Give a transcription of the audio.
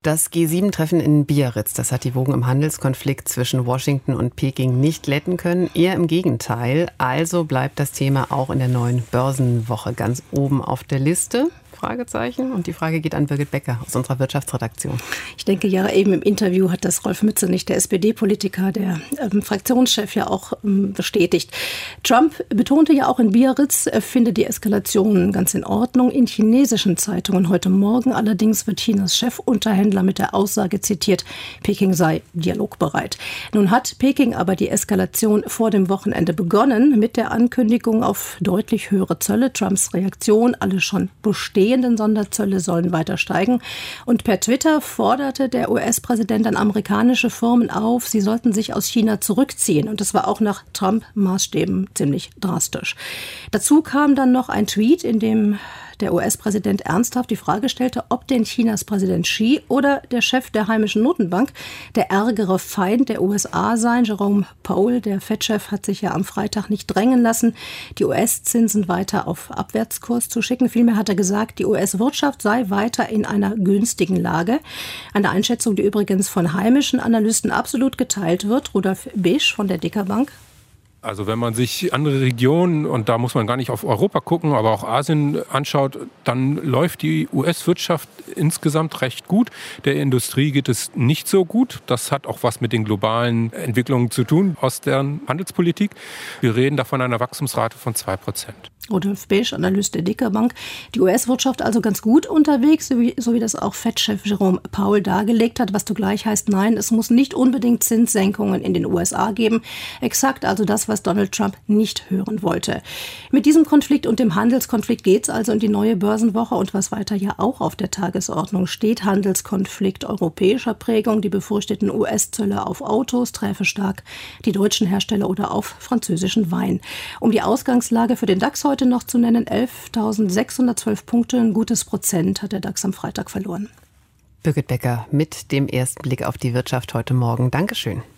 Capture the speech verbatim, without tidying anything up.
Das G sieben Treffen in Biarritz, das hat die Wogen im Handelskonflikt zwischen Washington und Peking nicht glätten können. Eher im Gegenteil. Also bleibt das Thema auch in der neuen Börsenwoche ganz oben auf der Liste. Fragezeichen. Und die Frage geht an Birgit Becker aus unserer Wirtschaftsredaktion. Ich denke ja, eben im Interview hat das Rolf Mützenich, der S P D-Politiker, der ähm, Fraktionschef, ja auch ähm, bestätigt. Trump betonte ja auch in Biarritz, er finde die Eskalation ganz in Ordnung. In chinesischen Zeitungen heute Morgen allerdings wird Chinas Chefunterhändler mit der Aussage zitiert, Peking sei dialogbereit. Nun hat Peking aber die Eskalation vor dem Wochenende begonnen mit der Ankündigung auf deutlich höhere Zölle. Trumps Reaktion, alle schon bestehen. Die Sonderzölle sollen weiter steigen. Und per Twitter forderte der U S-Präsident dann amerikanische Firmen auf, sie sollten sich aus China zurückziehen. Und das war auch nach Trump-Maßstäben ziemlich drastisch. Dazu kam dann noch ein Tweet, in dem der U S-Präsident ernsthaft die Frage stellte, ob denn Chinas Präsident Xi oder der Chef der heimischen Notenbank der ärgere Feind der U S A seien. Jerome Powell, der Fed-Chef, hat sich ja am Freitag nicht drängen lassen, die U S-Zinsen weiter auf Abwärtskurs zu schicken. Vielmehr hat er gesagt, die U S-Wirtschaft sei weiter in einer günstigen Lage. Eine Einschätzung, die übrigens von heimischen Analysten absolut geteilt wird. Rudolf Besch von der Dicker Bank. Also wenn man sich andere Regionen, und da muss man gar nicht auf Europa gucken, aber auch Asien anschaut, dann läuft die U S-Wirtschaft insgesamt recht gut. Der Industrie geht es nicht so gut. Das hat auch was mit den globalen Entwicklungen zu tun aus deren Handelspolitik. Wir reden da von einer Wachstumsrate von zwei Prozent. Rudolf Besch, Analyst der Dicker Bank. Die U S-Wirtschaft also ganz gut unterwegs, so wie, so wie das auch Fed-Chef Jerome Powell dargelegt hat, was zugleich heißt, nein, es muss nicht unbedingt Zinssenkungen in den U S A geben. Exakt also das, was Donald Trump nicht hören wollte. Mit diesem Konflikt und dem Handelskonflikt geht es also in die neue Börsenwoche. Und was weiter ja auch auf der Tagesordnung steht, Handelskonflikt europäischer Prägung, die befürchteten U S-Zölle auf Autos, träfe stark die deutschen Hersteller oder auf französischen Wein. Um die Ausgangslage für den DAX heute Heute noch zu nennen, elftausendsechshundertzwölf Punkte, ein gutes Prozent hat der DAX am Freitag verloren. Birgit Becker mit dem ersten Blick auf die Wirtschaft heute Morgen. Dankeschön.